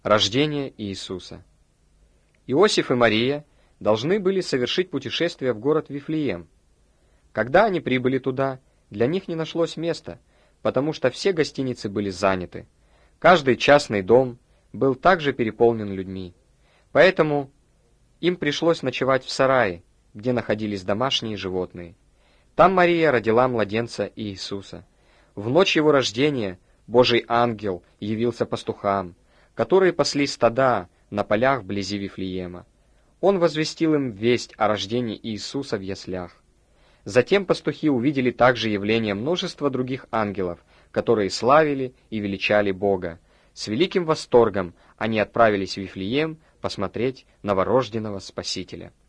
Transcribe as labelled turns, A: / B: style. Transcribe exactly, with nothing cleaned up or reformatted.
A: Рождение Иисуса. Иосиф и Мария должны были совершить путешествие в город Вифлеем. Когда они прибыли туда, для них не нашлось места, потому что все гостиницы были заняты. Каждый частный дом был также переполнен людьми. Поэтому им пришлось ночевать в сарае, где находились домашние животные. Там Мария родила младенца Иисуса. В ночь его рождения Божий ангел явился пастухам, которые пасли стада на полях вблизи Вифлеема. Он возвестил им весть о рождении Иисуса в яслях. Затем пастухи увидели также явление множества других ангелов, которые славили и величали Бога. С великим восторгом они отправились в Вифлеем посмотреть новорожденного Спасителя.